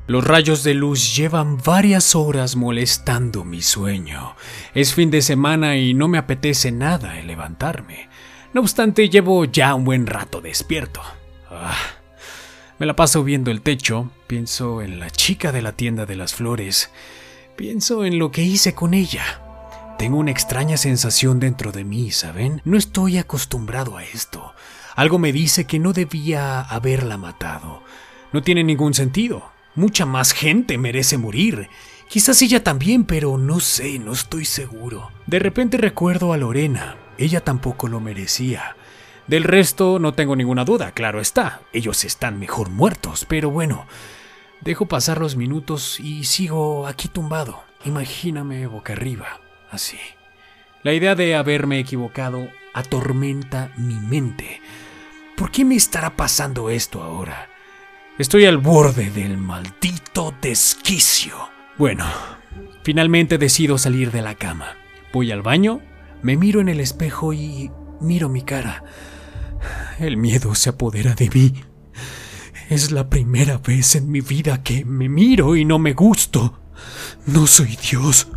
Los rayos de luz llevan varias horas molestando mi sueño. Es fin de semana y no me apetece nada el levantarme. No obstante, llevo ya un buen rato despierto. Me la paso viendo el techo, pienso en la chica de la tienda de las flores, pienso en lo que hice con ella. Tengo una extraña sensación dentro de mí, ¿saben? No estoy acostumbrado a esto. Algo me dice que no debía haberla matado. No tiene ningún sentido. Mucha más gente merece morir. Quizás ella también, pero no sé, no estoy seguro. De repente recuerdo a Lorena. Ella tampoco lo merecía. Del resto no tengo ninguna duda, claro está. Ellos están mejor muertos, pero bueno. Dejo pasar los minutos y sigo aquí tumbado. Imagíname boca arriba, así. La idea de haberme equivocado atormenta mi mente. ¿Por qué me estará pasando esto ahora? Estoy al borde del maldito desquicio. Bueno, finalmente decido salir de la cama. Voy al baño, me miro en el espejo y miro mi cara. El miedo se apodera de mí. Es la primera vez en mi vida que me miro y no me gusto. No soy Dios.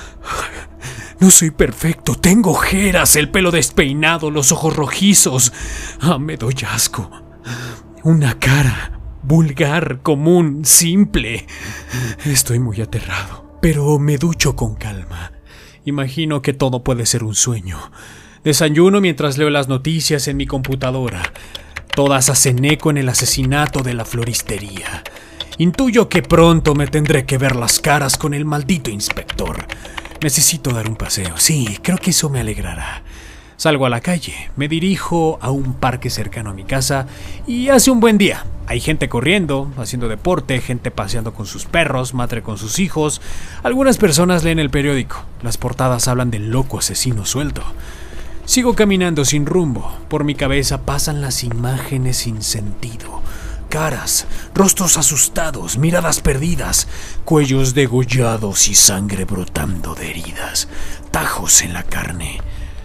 No soy perfecto. Tengo ojeras, el pelo despeinado, los ojos rojizos. Me doy asco. Una cara vulgar, común, simple. Estoy muy aterrado, pero me ducho con calma. Imagino que todo puede ser un sueño. Desayuno mientras leo las noticias en mi computadora. Todas hacen eco en el asesinato de la floristería. Intuyo que pronto me tendré que ver las caras con el maldito inspector. Necesito dar un paseo. Sí, creo que eso me alegrará. Salgo a la calle, me dirijo a un parque cercano a mi casa y hace un buen día. Hay gente corriendo, haciendo deporte, gente paseando con sus perros, madre con sus hijos. Algunas personas leen el periódico. Las portadas hablan del loco asesino suelto. Sigo caminando sin rumbo. Por mi cabeza pasan las imágenes sin sentido. Caras, rostros asustados, miradas perdidas, cuellos degollados y sangre brotando de heridas, tajos en la carne.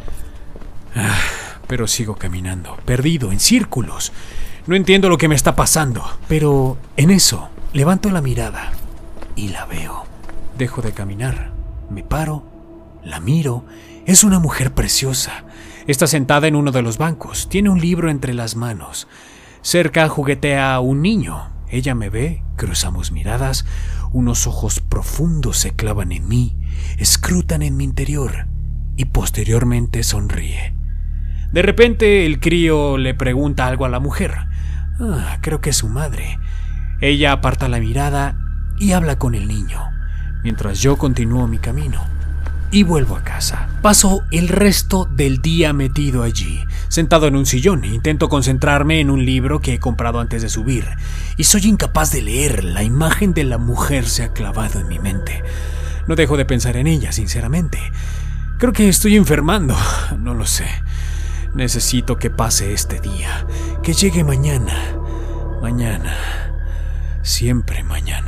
Pero sigo caminando, perdido, en círculos. No entiendo lo que me está pasando, pero en eso levanto la mirada y la veo. Dejo de caminar, me paro, la miro. Es una mujer preciosa. Está sentada en uno de los bancos, tiene un libro entre las manos. Cerca juguetea un niño. Ella me ve, cruzamos miradas, unos ojos profundos se clavan en mí, escrutan en mi interior y posteriormente sonríe. De repente el crío le pregunta algo a la mujer. Creo que es su madre. Ella aparta la mirada y habla con el niño, mientras yo continúo mi camino y vuelvo a casa. Paso el resto del día metido allí, sentado en un sillón. Intento concentrarme en un libro que he comprado antes de subir y soy incapaz de leer. La imagen de la mujer se ha clavado en mi mente. No dejo de pensar en ella, sinceramente. Creo que estoy enfermando, no lo sé. Necesito que pase este día, que llegue mañana. Mañana, siempre mañana.